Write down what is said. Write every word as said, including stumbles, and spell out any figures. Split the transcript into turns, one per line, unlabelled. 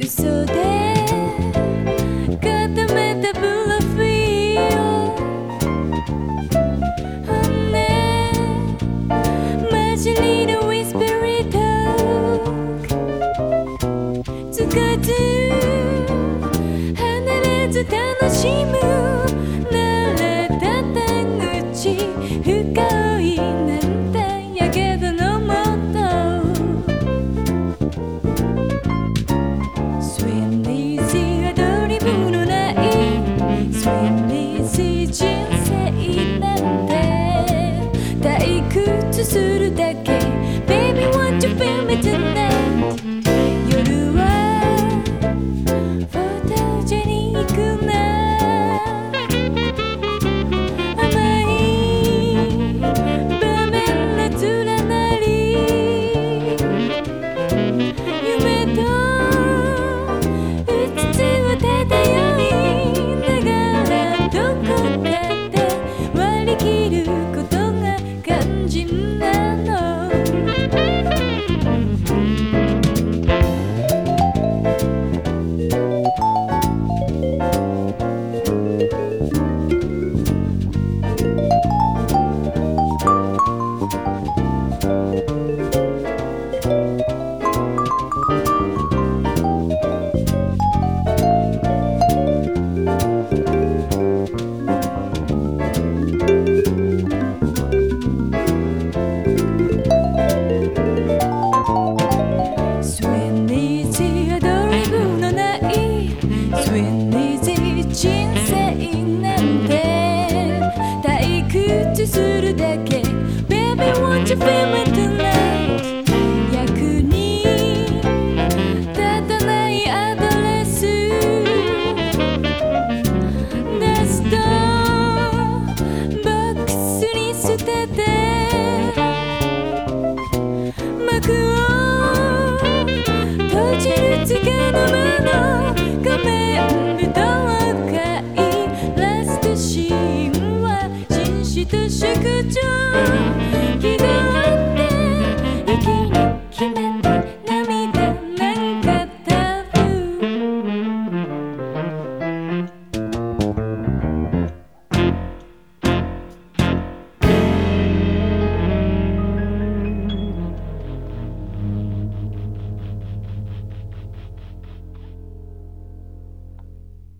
嘘で固めたプロフィール本音混じりのウィスペリートークつかず離れず楽しむ慣れた手口深いなんてやけどのもとスウィンリージーアドリブのないスウィンリージー人生なんて退屈するだけ Baby won't you feel me tonight 夜はフォトジェニックな人生なんて退屈するだけ Baby won't you feel me tonight 役に立たないアドレスダストボックスに捨てて幕を閉じるつかの間の画面でシーンは紳士と宿女